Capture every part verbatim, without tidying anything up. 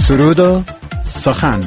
سرود و سخن.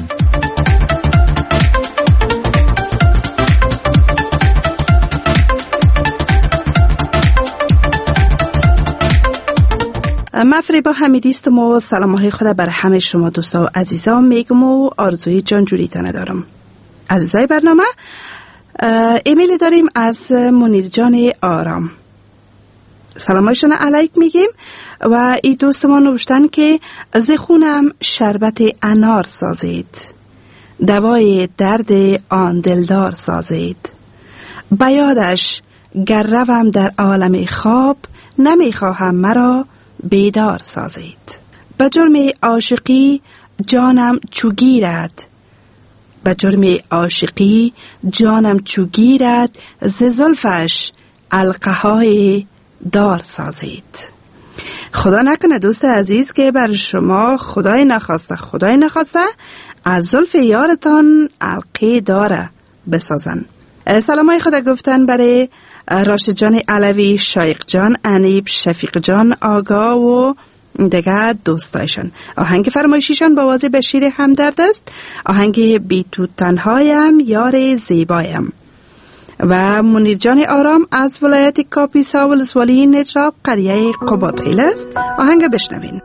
من فریبا حمیدیستم و سلام های خود بر همه شما دوستا و عزیزان میگم و آرزوی جانجوری تانه دارم. عزیزای برنامه ایمیل داریم از منیر جان آرام. سلامایشان علیک میگیم و ای دوست ما نوشتن که از خونم شربت انار سازید، دوای درد آن دلدار سازید، بیادش گر روم در عالم خواب، نمیخواهم مرا بیدار سازید. به جرم عاشقی جانم چو گیرد، به جرم عاشقی جانم چو گیرد، ز زلفش القهای دار سازید. خدا نکنه دوست عزیز که بر شما خدای نخواسته خدای نخواسته از زلف یارتان علقه داره بسازن. سلامای خدا گفتن برای راشد جان علوی، شایق جان، انیب، شفیق جان آگا و دیگه دوستایشان. آهنگ فرمایشیشان با واضح بشیر همدرد است. آهنگ بی تو تنهایم یار زیبایم. و منیر جان آرام از ولایت کاپیسا ولسوالی نجراب قریه قباد خیل است. آهنگ بشنوین.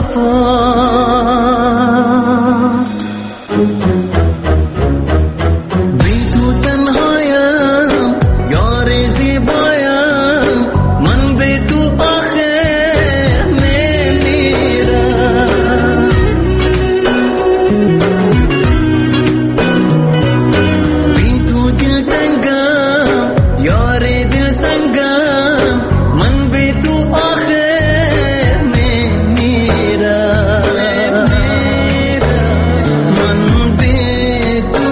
وفا بی تو تنهایم یار زیبایم من بی تو آخر میمیرم بی تو دل تنگم یار دل سنگم من بی تو آخر میمیرم من بی تو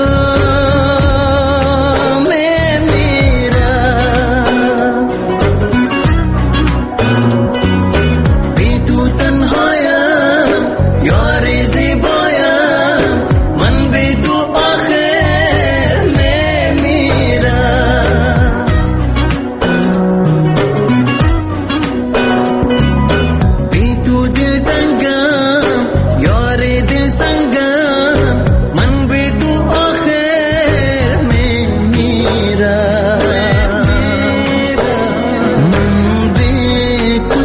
میمیرم بی تو تنهایم یار زیبایم من بی تو آخر میمیرم بی تو دل تنگم یار دل سنگم من بی تو آخر میمیرم من بی تو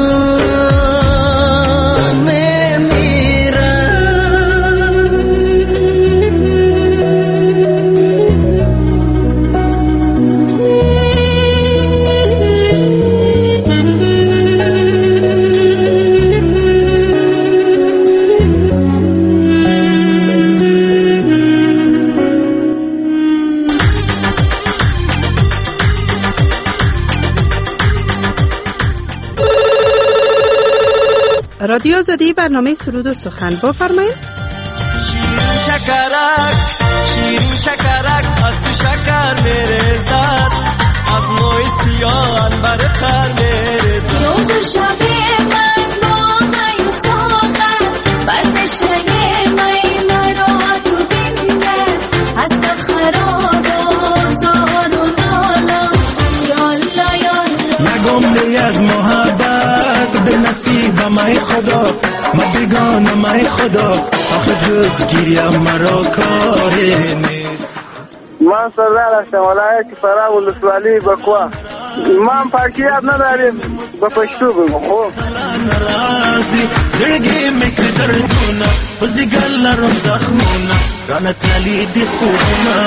رادیو آزادی برنامه سرود و سخن بفرمایید. شیرین شکرک شیرین شکرک از تو شکر میرزد از موی سیاه انبر تر میرزد روز و شب من با می ساغر بر نشنه می مرا تو بینه هستم خراب و زار و نالا یالا یالا نگم لی از محبت به نصیب می خدا ما بگانه می خدا آخه جز گیریم مرا کاری نیست. من سردار هستم ولایت فراه ولسوالی بکوا. ما پاکیت نداریم به پشتو بگم. خب ناراضی زرگی میکرد دردونه وزیگل لرم زخمونه رانت نلیدی خوبونه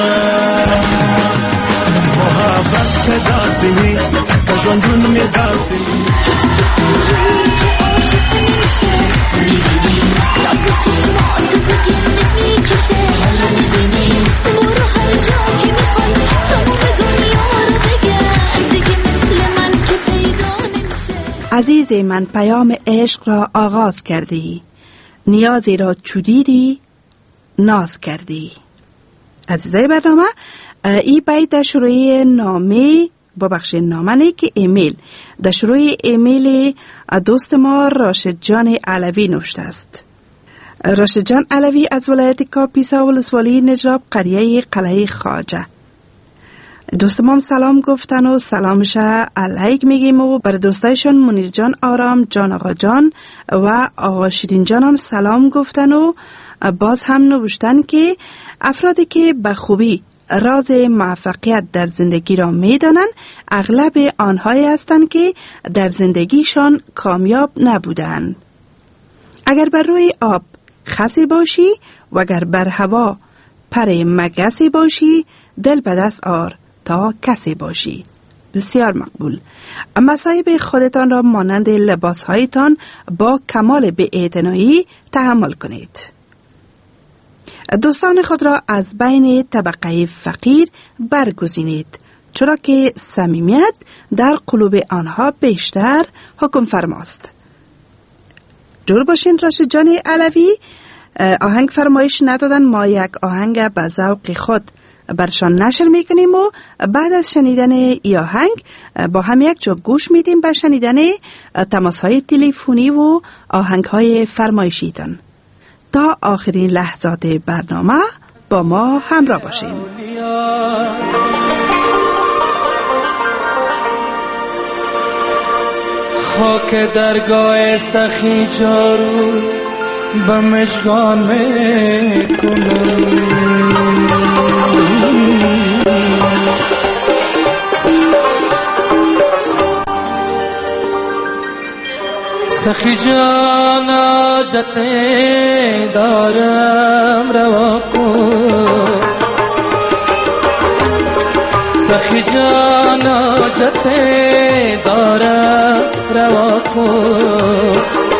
محبت که داستی که جندون می داستی عزیز من پیام عشق را آغاز کردی، نیازی را چودیدی ناز کردی. عزیزای برنامه، ای بیت در شروع نامه ببخش نامه نه که ایمیل در شروع ایمیل دوست ما راشد جان علوی نوشته است. راشد جان علوی از ولایت کاپیسا ولسوالی نجراب قریه قلعه خواجه. دوست ما سلام گفتن و سلامش علیک میگیم و بر دوستایشان منیر جان آرام جان آقا جان و آقا شیرین جان هم سلام گفتن و باز هم نوشتن که افرادی که به خوبی راز موفقیت در زندگی را میدانند اغلب آنهایی هستند که در زندگیشان کامیاب نبودند. اگر بر روی آب خسی باشی و اگر بر هوا پر مگسی باشی دل به دست آر تا کسی باشی. بسیار مقبول. مصایب خودتان را مانند لباسهایتان با کمال بی‌اعتنایی تحمل کنید. دوستان خود را از بین طبقه فقیر برگزینید، چرا که صمیمیت در قلوب آنها بیشتر حکم فرماست. جور باشین راشد جان علوی. آهنگ فرمایش ندادن، ما یک آهنگ به ذوق خود برشان نشر میکنیم و بعد از شنیدن ای آهنگ با هم یک جا گوش میدیم به شنیدن تماس های تلفنی و آهنگ های فرمایشیتان. تا آخرین لحظات برنامه با ما همراه باشیم. خاک درگاه سخی جارو به مشکان میکنم سخی جان آجت دارم روا کن سخی جان آجت دارم روا کن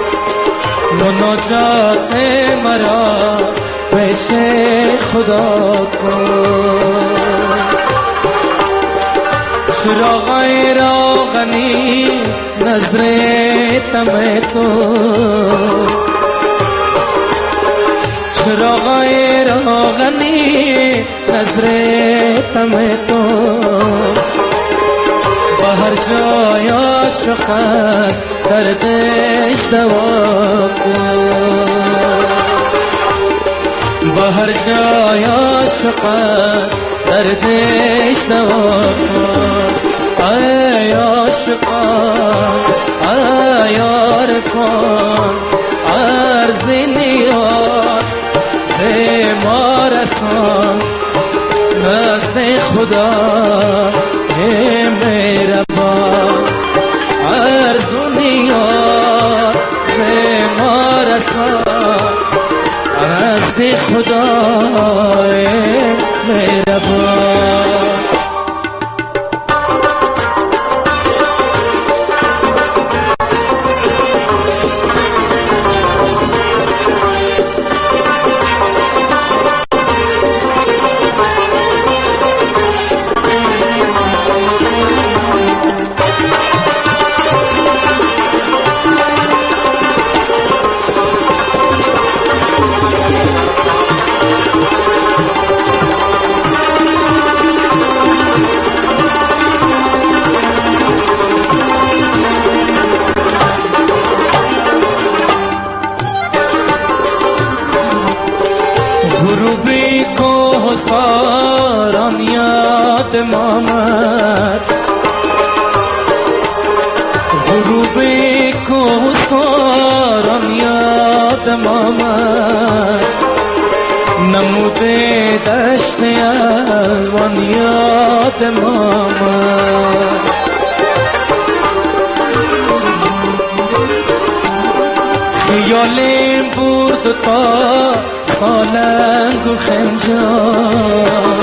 مناجات مرا پیش خدا کن چراغای روغنی نظر تم تو چراغای روغنی نظر تم تو بهر جای عاشق است دردش دوا کن بهر جای عاشق است دردش دوا کن ای عاشقان ای عارفان عرض نیات زما رسان نزد خدا ای مهربان عرض نیات زما رسان نزد خدا ای مهربان غروبی کو ساران یاد مامد غروبی کو ساران یاد مامد نموده دشت الوان یاد مامد خیالیم بود تا سالنگ و خنجان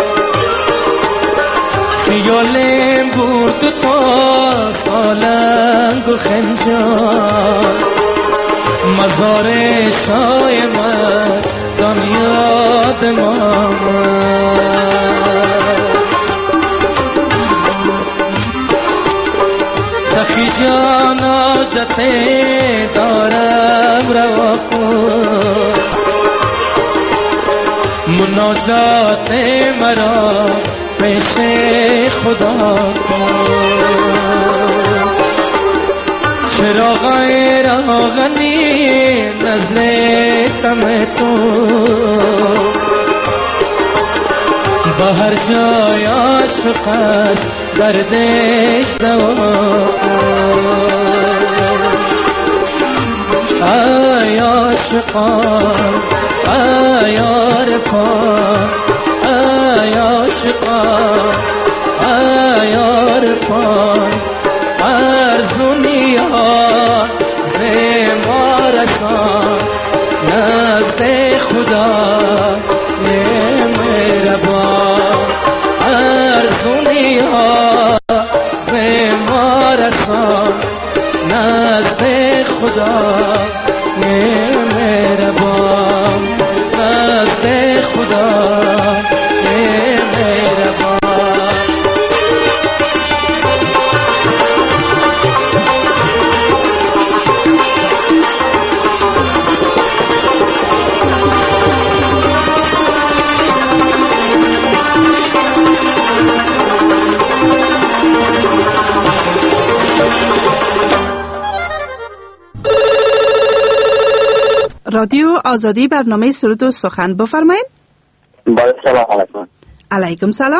خیالیم بود تا سالنگ و خنجان مزار شای من دنیاد مامد سخی جان آجت دارم روا کن مناجات مرا پیش خدا کن چراغای روغنی نظر تم تو بهر جای عاشق است دردش دوا کن ای عاشقان ای عارفان ای عاشقان ای عارفان عرض و نیات زما رسان نزد خدا ای مهربان عرض و نیات زما رسان نزد خدا ای مهربان نزد خدا ای مهربان رادیو آزادی برنامه سرود و سخن بفرمایید. با سلام علیکم. علیکم سلام.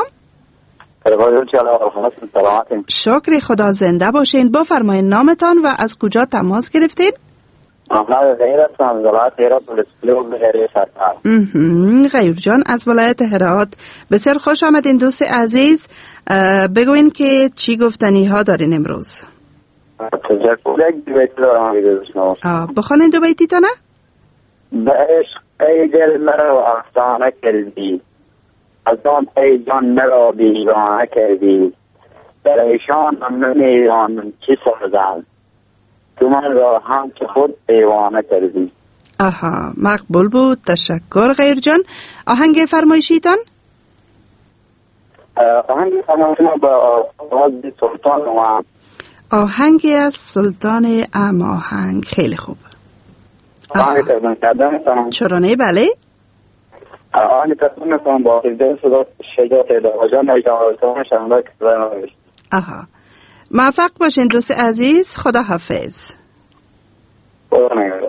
شکر خدا زنده باشین. بفرمایید نامتان و از کجا تماس گرفتین؟ محمد غیر هستم از ولایت هرات ولسوالی بغیر سرکار. غیر جان از ولایت هرات، بسیار خوش آمدین دوست عزیز. بگوین که چی گفتنی ها دارین امروز؟ تشکر. یک بیت دارم بگذاشتم. بخوانین دو بیتی تا نه؟ به عشق ای دل مرا افسانه کردی، از آن ای جان مرا بیگانه کردی، در ایشان هم نمیدانم چی سازم، تو من را هم که خود دیوانه کردی. آها، مقبول بود. تشکر غیر جان. آهنگ فرمایشیتان؟ آهنگ فرمایشیتان با آواز سلطان و آهنگ از سلطان اماهنگ. خیلی خوب. آهنگ تقدیم کردن چرانه؟ بله آهنگ تقدیم میکنم با خیزده صدا شجاعت دواجان ایجانتان شنبه که. آها، موفق باشین دوست عزیز. خدا حافظ. خدا نگهدار.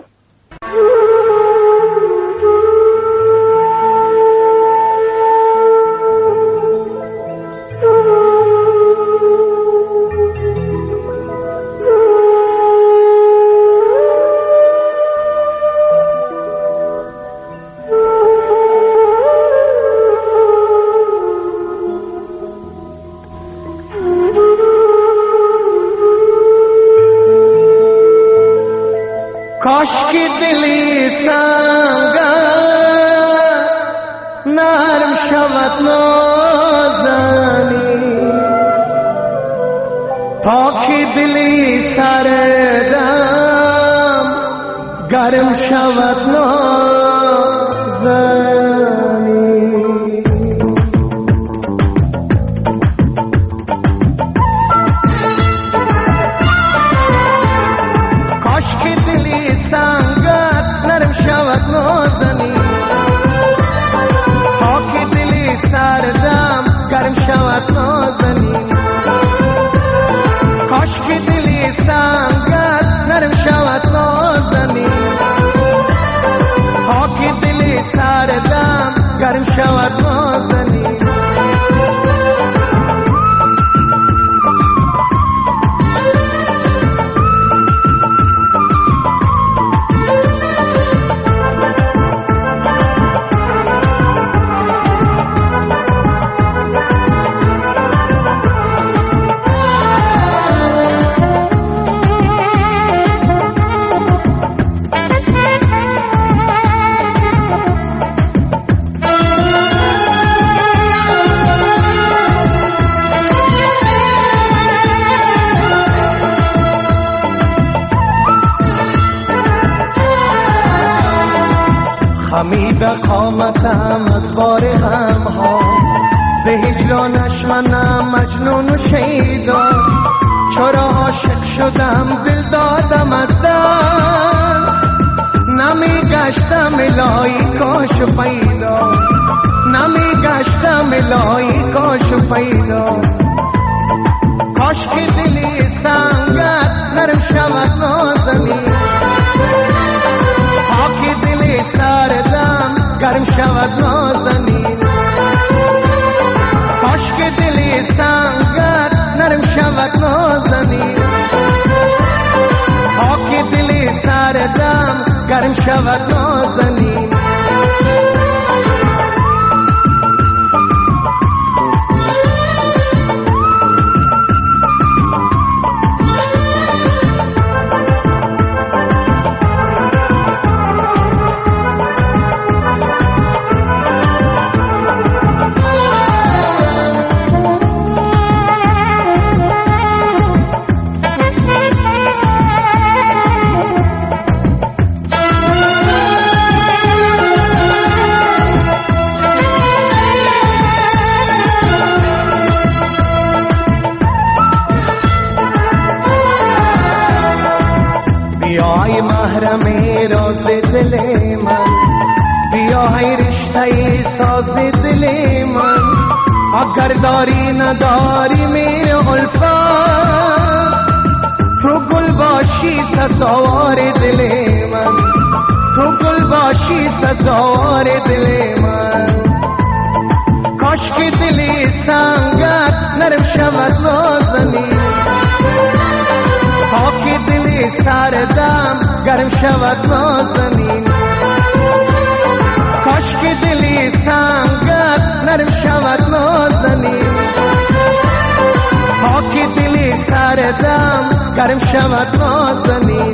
کاش که دلی سنگ نرم شود نازنی، تا که دلی سردم گرم شود نازنی. کاش که دلی سنگت نرم شود نازنی، تا که دلی سردم گرم شود نازنی. کاش که دلی سنگت نرم شود نازنی، تا که دلی سردم گرم شود نازنی. خمید قامتم از بار غم ها، ز هجرانش منم مجنون و شیدا. چرا عاشق شدم دل دادم از دست، نمی گشتم الهی کاش پیدا، نمی گشتم الهی کاش پیدا. کاش که دلی سنگت نرم شود نازنی، تا که دلی سردم گرم شود نازنین. کاش که دلی سنگت نرم شود نازنین، تا که دلی سردم گرم شود نازنین. بیای محرم راز دل من، بیای رشته ساز دل من. اگر داری نداری میره الفت، تو گل باشی سزاوار دل من، تو گل باشی سزاوار دل من. کاش که دلی سنگت نرم شود نازنی، تا که دلی سردم گرم شود نازنین. کاش که دلی سنگت نرم شود نازنین، تا که دلی سردم گرم گرم شود نازنین.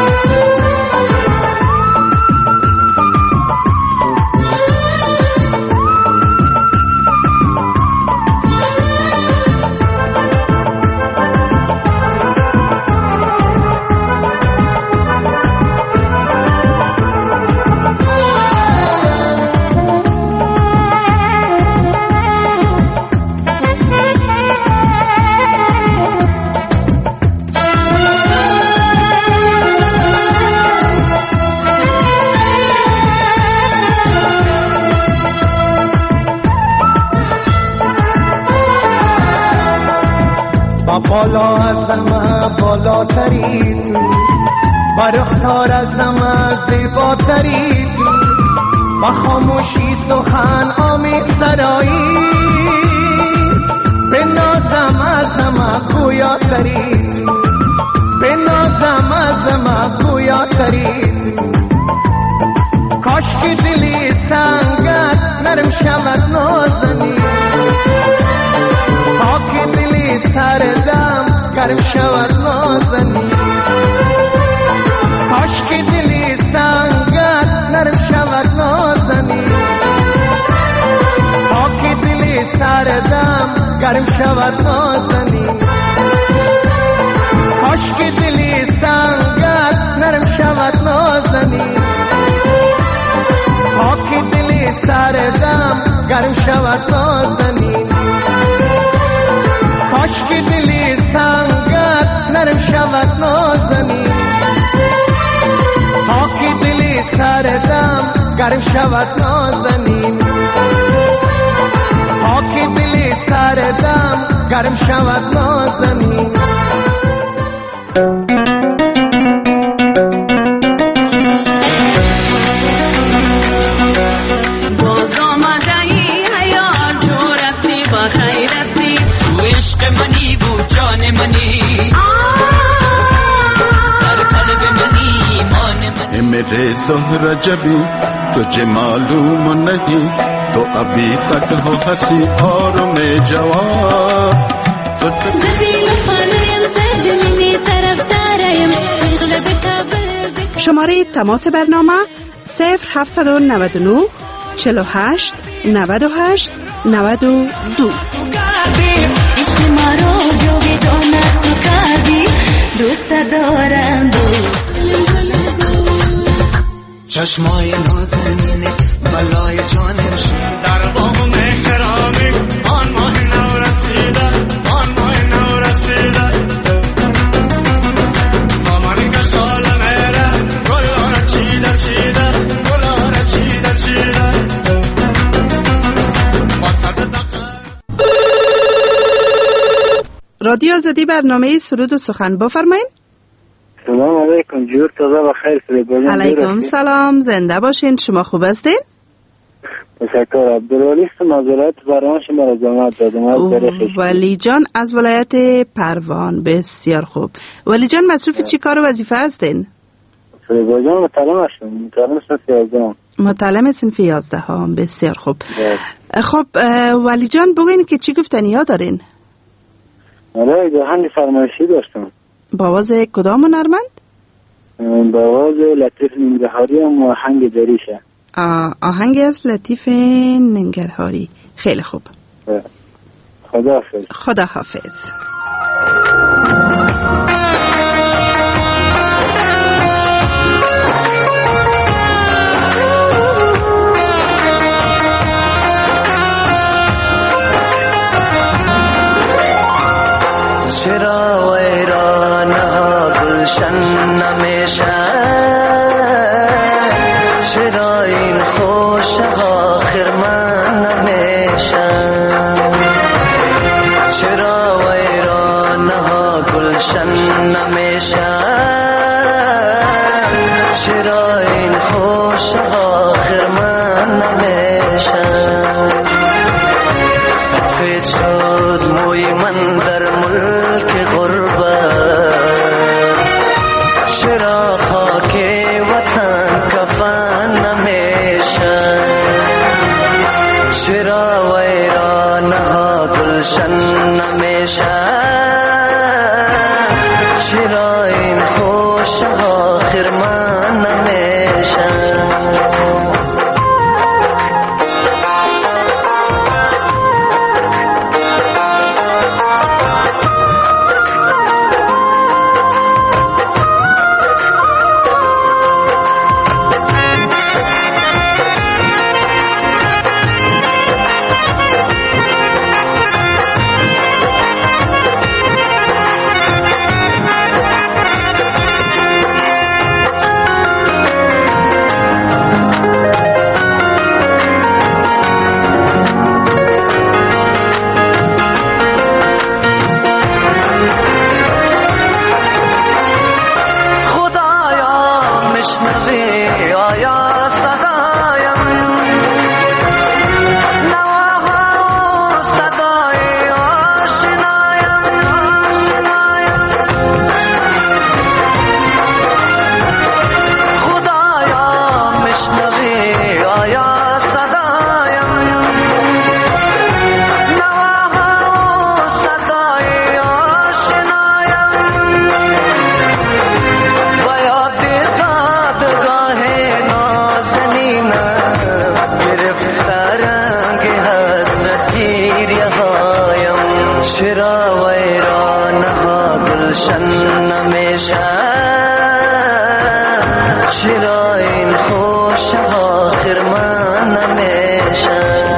بالا از همه بالاتری تو، با رخسار از همه زیباتری تو، با خاموشی سخن آمیز سرایی، به نازم از همه گویاتری تو، به نازم از همه گویاتری تو. کاش که دلی سنگت نرم شود نازنی، خاک دلی سردم گرم شود نازنی. کاش که دلی سنگت نرم شود نازنی، خاک دلی سردم گرم شود نازنی. کاش که دلی سنگت نرم شود نازنی، خاک دلی سردم گرم شود نازنی. کاش که دلی سنگت نرم شود نازنی، خاک دلی سردم گرم شود نازنی. خاک دلی سردم گرم شود نازنی. باز آمده ای حیال جور استی با خیر استی، تو عشق منی بود جان منی، در قلب منی ایمان منی. मेरे ज़ोहरा जबी तुझे मालूम नहीं तो अभी तक हो हंसी और मैं जवान. زبیل خانه‌ام زد منی طرفدارم بغلب کابل. شماره تماس برنامه صفر هفتصد و نود و نه چهل و هشت نود و هشت نود و دو. عشق ما رو جاودانه تو کردی، دوست دارم دوست. چشمای نازنینه بلای جانم شد، در باغ مهرامی آن ماه نو رسیده، آن ماه نو رسیده. دامن کشال میره گلاره چیده چیده، گلاره چیده چیده. رادیو آزادی برنامه سرود و سخن بفرمایین. سلام علیکم، جور تازه و خیر سلیبالیان. علیکم سلام، زنده باشین. شما خوب هستین؟ تشکر. عبدالولی است، معذرت برنامه شما را زحمت دادم. از برخیش ولی جان از ولایت پروان، بسیار خوب. ولی جان مصروف چی کار و وظیفه هستین؟ سلیبالیان متعلم هستم، متعلم صنف یازده. متعلم صنف یازده ها، بسیار خوب. خب ولی جان بگوین که چی گفتنی ها دارین؟ آره، آهنگ فرمایشی داشتم. با آواز کدام هنرمند؟ با آواز لطیف ننگرهاری و آهنگ دریشه. آهنگ از لطیف ننگرهاری. خیلی خوب. خدا حافظ. خدا حافظ. چرا ویران ها گلشن نمیشن، چرا این خوش ها خرمن نمیشن، چرا ویران ها گلشن نمیشن، چرا این خوش ها خرمن نمیشن. سفید شد موی من در ملک غربت، چرا خاک وطن کفن نمیشن، چرا ویران ها گلشن نمیشن، چرا چرا این خوش آخر من نمیشم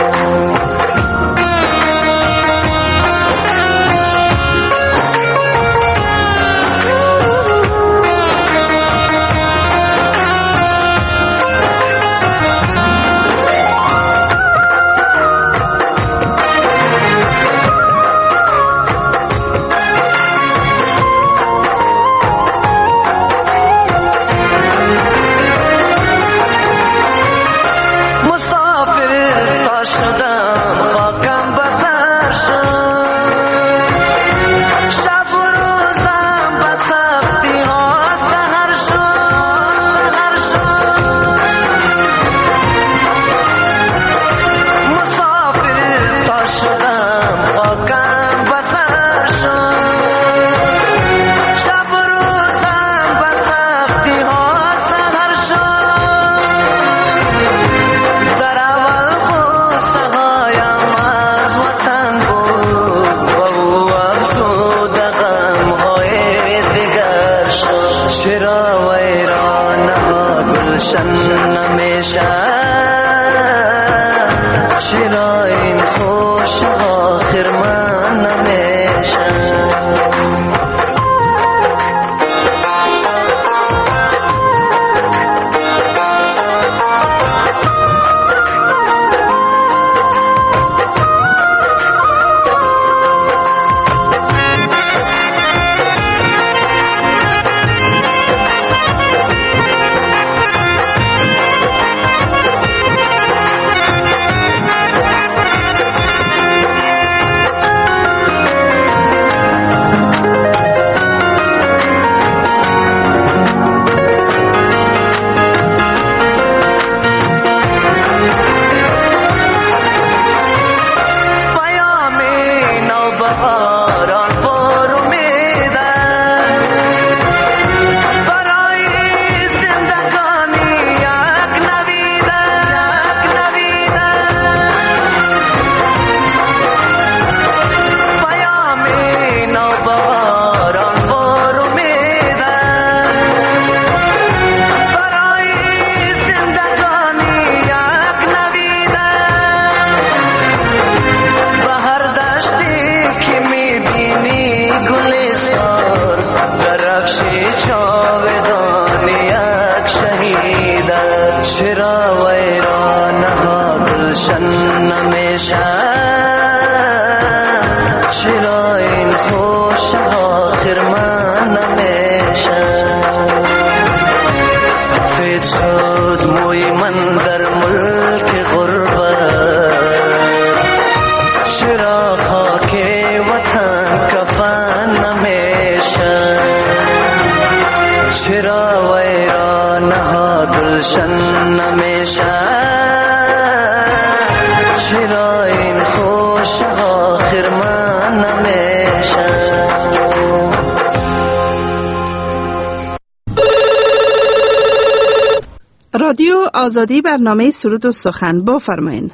رادیو آزادی برنامه سرود و سخن بفرمایید.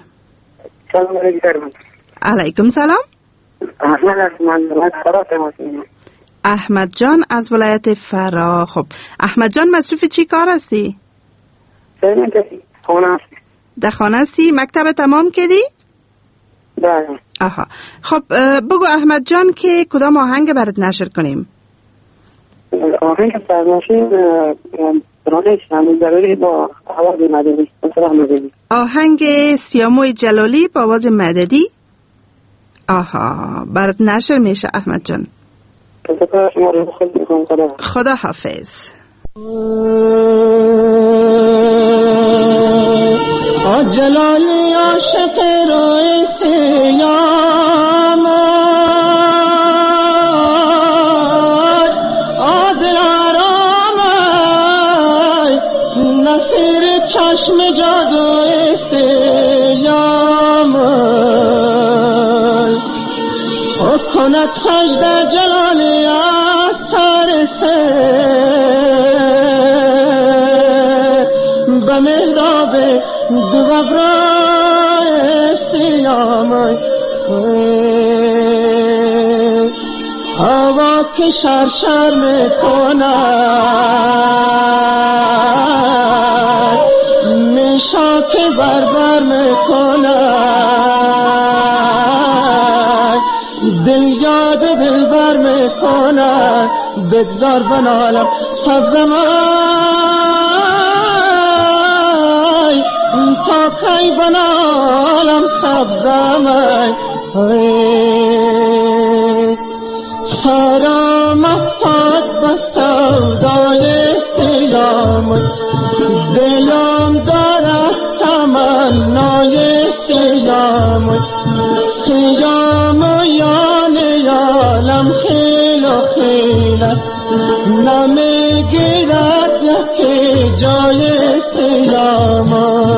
سلام علیکم. علیکم سلام. احمد از ولایت فرا تماس میگیرم. احمد جان از ولایت فرا. خب احمد جان مصروف چی کار هستی؟ سلام کسی خانه هستی. در خانه هستی؟ مکتب تمام کردی؟ بله. آها. خب بگو احمد جان که کدام آهنگ برات نشر کنیم؟ آهنگ سرنشین برانه شامل جلالی با آواز مددی. آهنگ سیاموی جلالی با آواز مددی. آها برات نشر میشه احمد جان. خدا حافظ. جلالی عاشق روی سیام عادل آرام نصیر چشم جادو سیام او کند سجده جلالی آثار سر به محراب دو غبرای سیام هوا که شرشر میکند که بربر میکنن دل یاد دل بر میکنن بگذار بنالم سبزمای تا کی بنالم سبزمای سرم افتاد به سودای سیام دلم دارد تمنای سیام سیام یان یالم خیل و خیل است نمیگیرد یکی جای سیام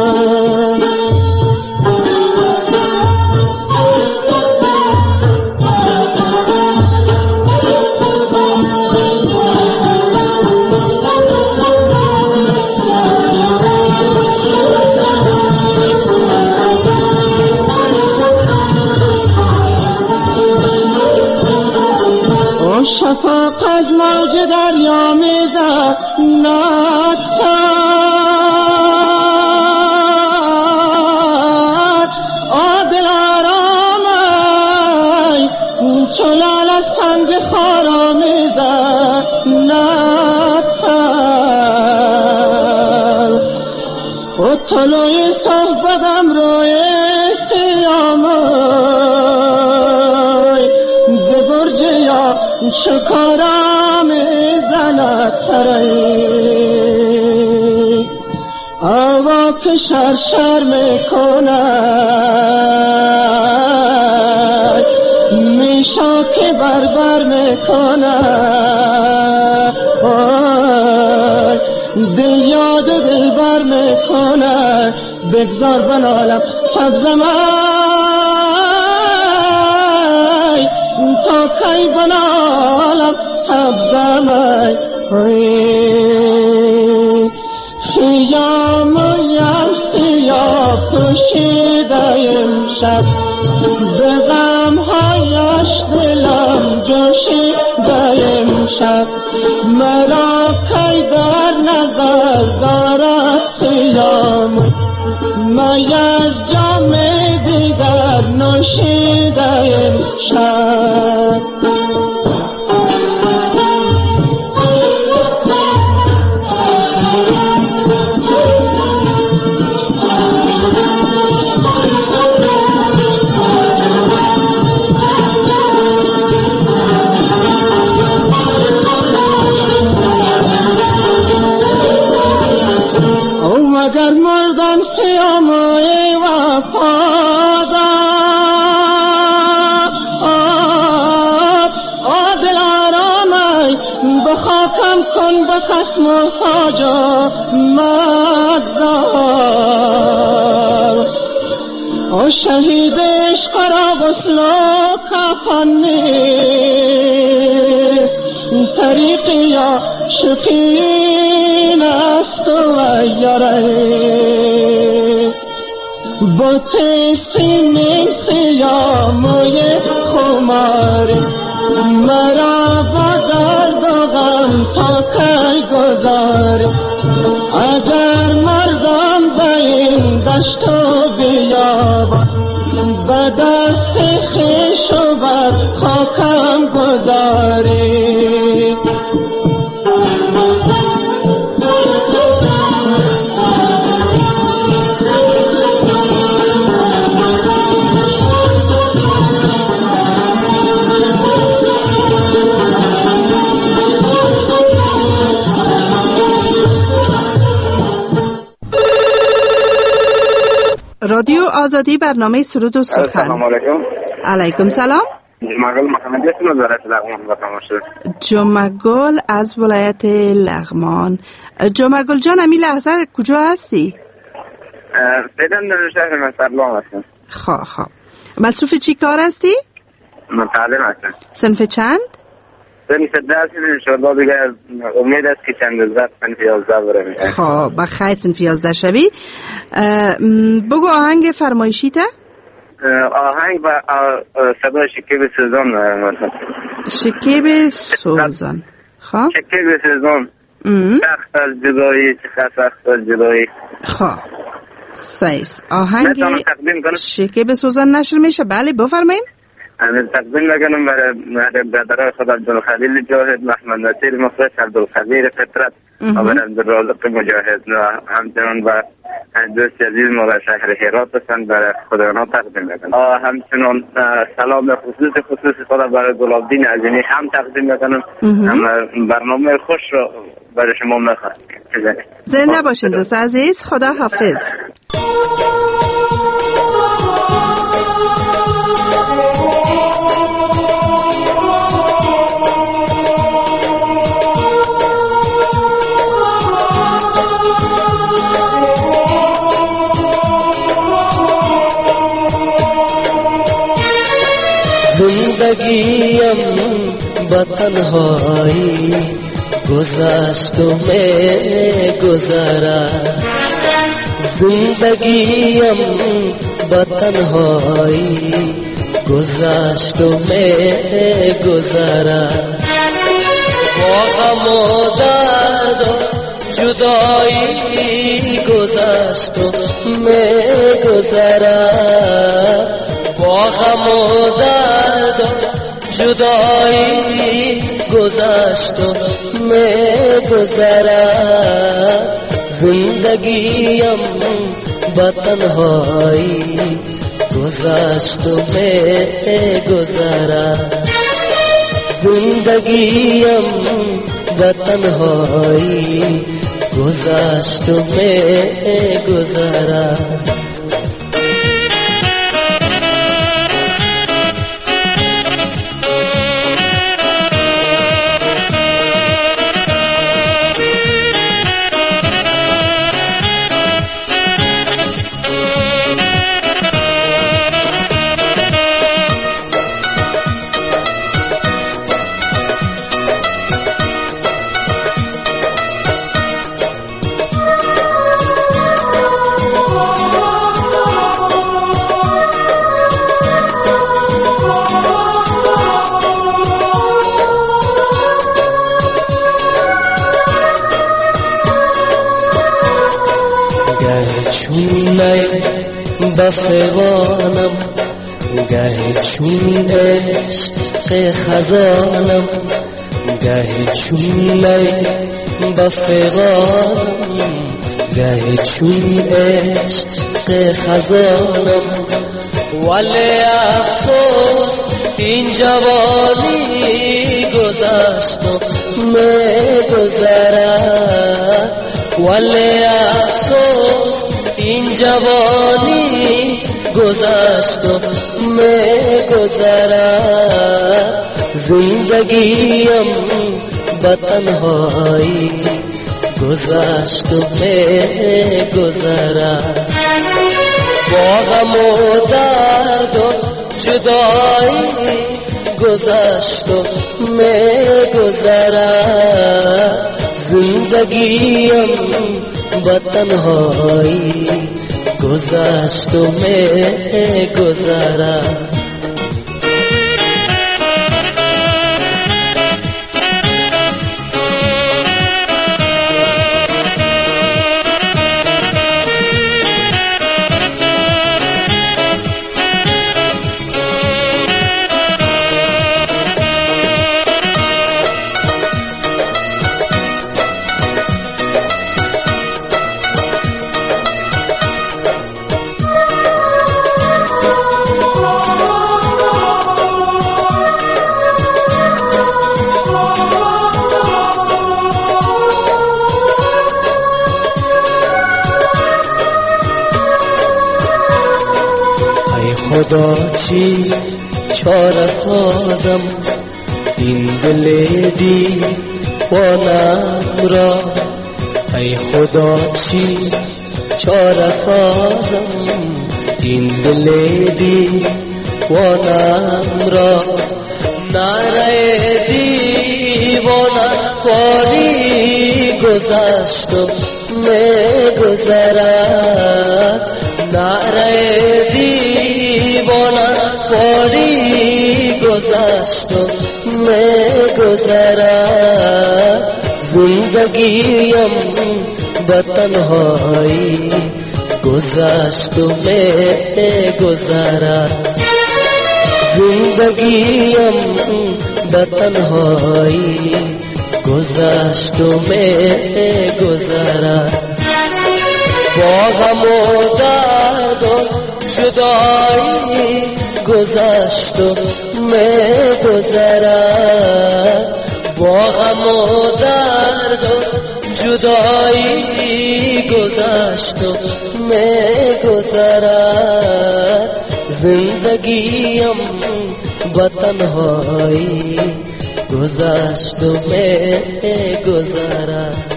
شفاق از موج دریا میزد نکسد آدل آرامای چلال از تنگ خارا میزد نکسد و طلوی صحبتم روی سیامای زبرج یا شکارا میزند سرایی آوا که شرشر میکند میشا که بربر میکند دل یاد دل بر میکند بگذار بنالم سبزمای تا کی بنالم سبزمای سیامویم سیاه پوشیده امشب ز غمهایش دلم جوشیده امشب مرا کی در نظر دارد سیام می از جام دیگر نوشیده امشب اگر مردم سیاموی وفادار آدل آرامی به خاکم کن به کس محتاج و مگذار او شهید عشق را غسل و کفن نیست طریقی یا شکین است و یاره بوته سیمی سیاموی خماری مرا بگرد و غم تا کی گذاری اگر مردم به این دشت و بیابان به دست خویش و بر خاکم گذاری رادیو آزادی برنامه سرود و سخن. سلام علیکم. علیکم سلام. جمعگل محمدی هستم از ولایت لغمان با تماشا. جمعگل از ولایت لغمان. جمعگل جان امی لحظه کجا هستی؟ فعلا در شهر مصرلام هستم. خواه خواه. مصروف چی کار هستی؟ من تعلیم هستم. صنف چند؟ صنف ده هستم انشاءالله دیگه امید است که چند روز صنف یازده برم. خب بخیر صنف یازده شوی. بگو آهنگ فرمایشیته؟ آهنگ و صدای شکیب سوزان دارم. شکیب سوزان. خب شکیب سوزان سخت از جدایی چه سخت از جدایی. خب سایس آهنگ میتونم تقدیم کنم؟ شکیب سوزان نشر میشه. بله بفرمایید. من تقدیم میکنم برای برادرای خود عبدالخلیل جاهد، محمد نصیر مخلص، عبدالخبیر فطرت و برای عبدالرازق مجاهد و همچنان و دوست عزیز ما در شهر هرات هستند برای خداوند تقدیم میکنم. همچنان سلام خصوص خصوص خود برای گلابدین عظیمی هم تقدیم میکنم. برنامه خوش رو برای شما میخواهم. زنده باشین دوست عزیز. خدا حافظ. زندگیم با تنهایی گذشت و می گذرد. زندگیم با تنهایی گذشت و می گذرد. با غم و درد و جدایی گذشت و می گذرد. با غم و درد و جدایی گذشت و می گذرد. زندگیم با تنهایی گذشت و می گذرد. زندگیم با تنهایی گذشت و می گذرد. بفغانم گاهی چون عشق خزانم، گاهی چون بفغانم گاهی چون عشق خزانم. ولی افسوس این جوانی گذشت و می گذرد. ولی افسوس این جوانی گذشت و می گذرد. زندگیم با تنهایی گذشت و می گذرد. با غم و درد و جدایی گذشت و می گذرد. زندگیم با تنهایی گذشت و می گذرد. خدا چی چاره سازم این دل دیوانم را. ای خدا چی چاره سازم این دل دیوانم را. نره دیوانم باری گذشت و می گذرد. نره دیوانم باری گذشت و می گذرد. زندگیم با تنهایی گذشت و می گذرد زندگیم به تنهایی گذشت و می گذرد با غم و درد و جدایی گذشت و می گذرد با غم و درد و جدایی گذشت و می گذرد زندگیم با تنهایی گذشت و می گذرد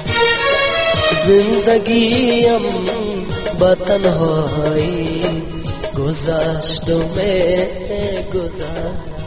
زندگیم با تنهایی گذشت و می گذرد.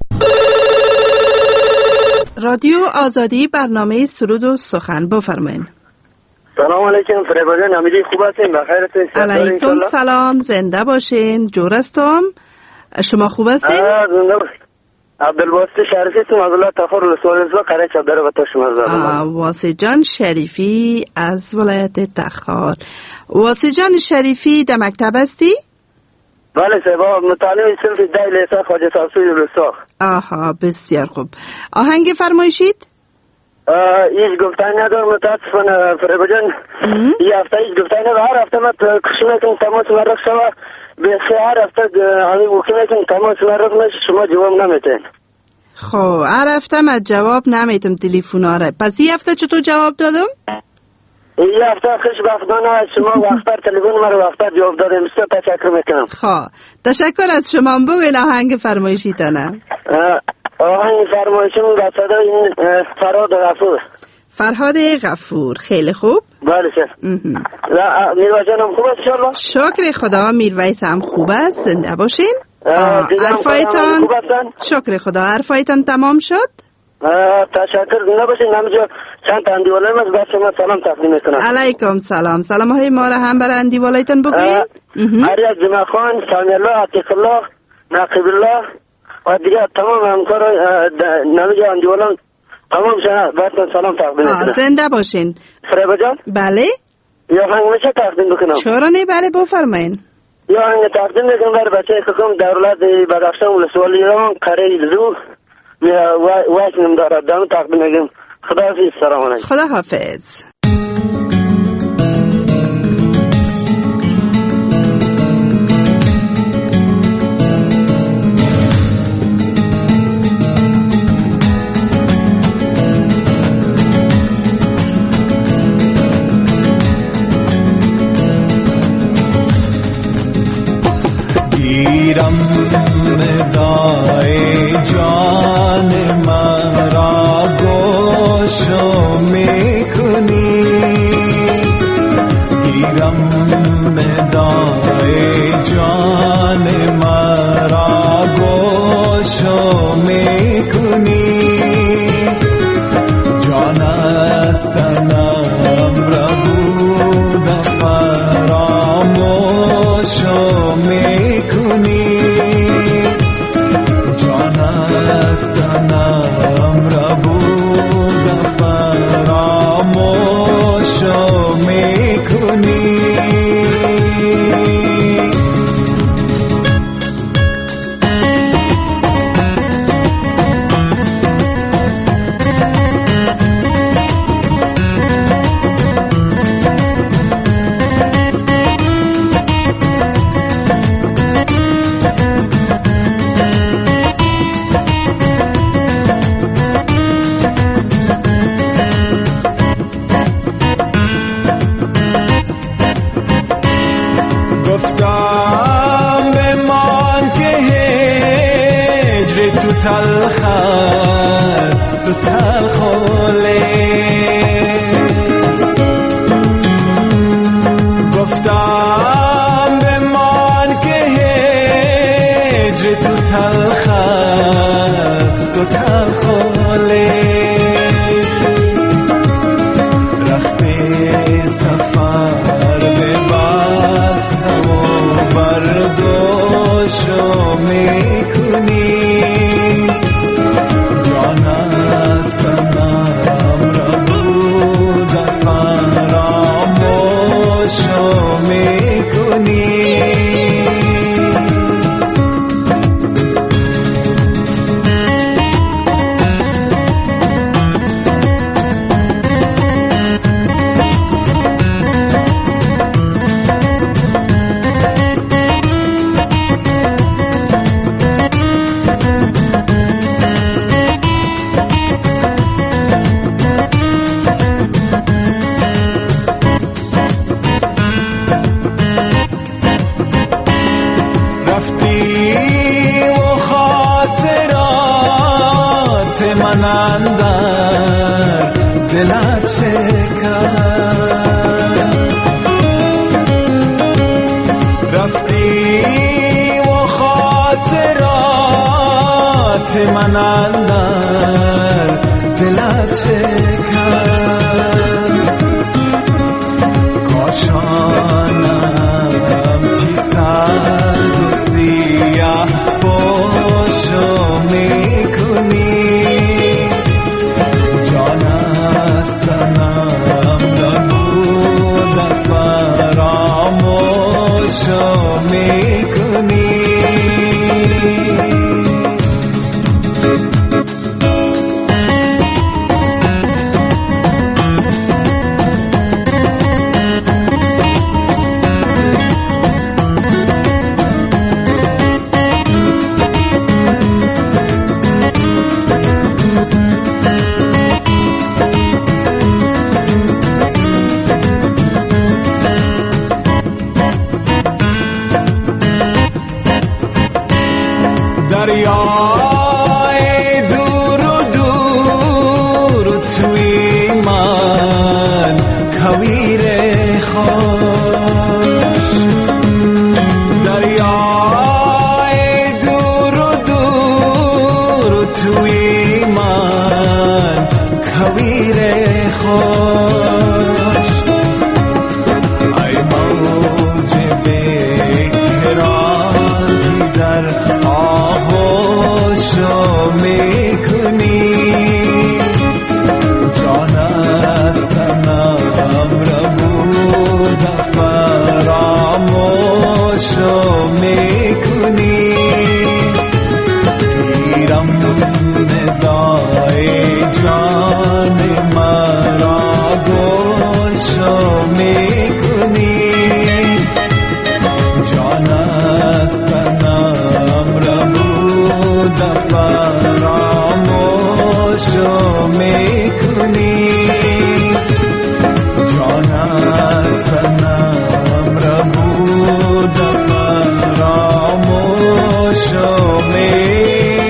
رادیو آزادی برنامه سرود و سخن بفرمایید. سلام علیکم فریبا جان، امیدی خوب هستین؟ بخیر هستین؟ علیکم سلام، زنده باشین. جور هستم. شما خوب هستین؟ زنده باشین. عبدالباسط شریفی هستم از ولایت تخار ولسوالی زوا قریه چبدره و تا شما زدم. واسه جان شریفی از ولایت تخار. واسه جان شریفی در مکتب هستی؟ بله صاحب، متعلم صنف ده لیسه خواجه تحصیل رساخ. آها بسیار خوب. آهنگ فرمایشید؟ هیچ گفتن ندارم متاسفانه فریبا جان. این هفته هیچ گفتن ندارم. هر هفته من کشی میکنم تماس مرخ شما به هر هفته همین وکی میکنم تماس مرخ نشه شما جواب نمیتین. خب هر هفته من جواب نمیتم تلفن را. پس این هفته چطور جواب دادم؟ این هفته خوش بختانه از شما وقتر تلفن مرا وقتر جواب دادم. بسیار تشکر میکنم. خب تشکر از شما. بگوین آهنگ فرمایشیتانه. آهنگ فرمایشم به صدای فرهاد غفور. فرهاد غفور. خیلی خوب. بله شد. میرویس جانم خوب است انشالله؟ شکر خدا. میرویس هم خوب است. زنده باشین. حرفایتان شکر خدا. حرفایتان تمام شد؟ تشکر. زنده باشین. همینجا چند تا اندیوالای من به شما سلام تقدیم میکنم. علیکم سلام. سلام های ما را هم برای اندیوالایتان بگوین. آریا جمعه خان، سامی الله، عتیق الله، نقیب الله و دیگه تمام همکار نمیجا اندیوالان تمام شما براتون سلام تقدیم میکنم. زنده باشین. فریبا جان؟ بله. یا آهنگ میشه تقدیم بکنم؟ چرا نه؟ بله بفرمایین. یا آهنگ تقدیم میکنم برای بچه ککم دولت بدخشان ولسوالی ایران قریه زو واسم دارد دارم تقدیم میکنم. خدا حافظ. سلام علیکم. خدا حافظ. گیرم ندای جان مرا گوشو میکنی گیرم ندای جان مرا گوشو میکنی جان استنم را بود فراموشو میکنی جان استنم را بود فراموشو میکنی گفتم بمان که هجر تو تلخ است تو تلخوله گفتم بمان که هجر تو تلخ است تو تلخوله رخت سفر ببستم و برداشو میکنی جان استنم را بود فراموشو میکنی من اندر دلت شکست رفتی و خاطرات من اندر دلت شکست کاشانم چی سرد و سیاه باشو میکنی جان استنم نبود فراموشو میکنی دریای دور و دور توی من کویر خوش دریای دور و دور توی من کویر خوش ای موج بیکرانی در آغوشو میکنی جان استنم ربود فراموشو میکنی گیرم ندای جان مرا گوشو میکنی جان استنم ربود فراموشو میکنی جان استنم ربود فراموشو میکنی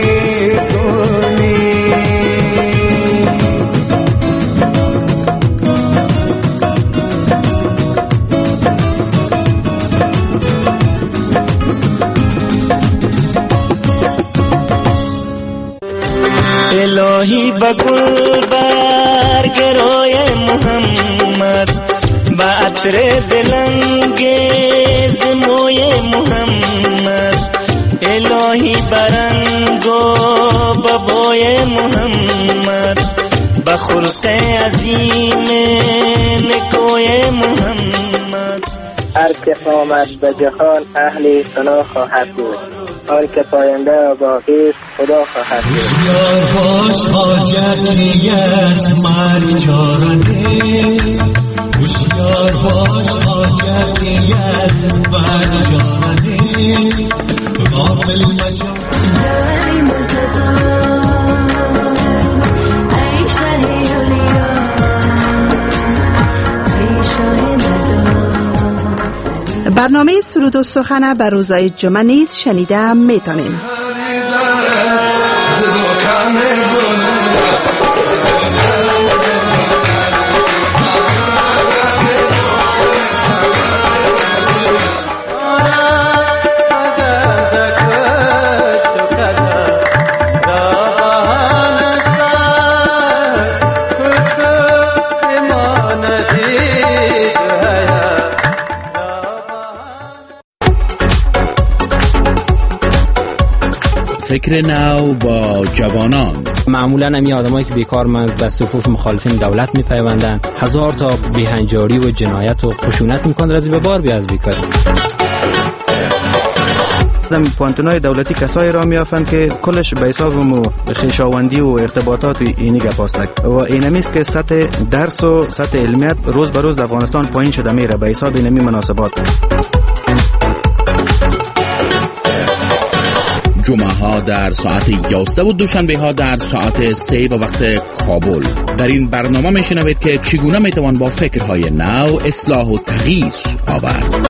الهی بگل برگ روی محمد با عطر دلانگیز موی محمد الهی برنگو ببوی محمد با خلق عظیم نکوی محمد هر کس آمد به جهان اهل ثنا خواهد بود هر که پاینده و باقی است خدا خواهد بود هوشیار باش حاجتی از مرگ چاره نیست هوشیار باش حاجتی از مرگ چاره نیست غافل مشو ای مرتضی ای شه اولیا ای شاه مردم برنامه سرود و سخن بر روزای جمعه نیز شنیده میتونیم. فکر نو با جوانان. معمولا امی آدمایی که بیکارمند به صفوف مخالفین دولت میپیوندن، هزار تا بیهنجاری و جنایت و خشونت میکنن رزی به بار بیا از بیکاری. در پانتونای دولتی کسایی را میافند که کلش به حساب مو خویشاوندی و ارتباطات و اینی گپاستک و اینمیست که سطح درس و سطح علمیت روز به روز در افغانستان پایین شده میره به حساب اینمی مناسبات. جمعه ها در ساعت یازده و دوشنبه ها در ساعت سه به وقت کابل. در این برنامه میشنوید که چگونه میتوان با فکرهای نو اصلاح و تغییر آورد.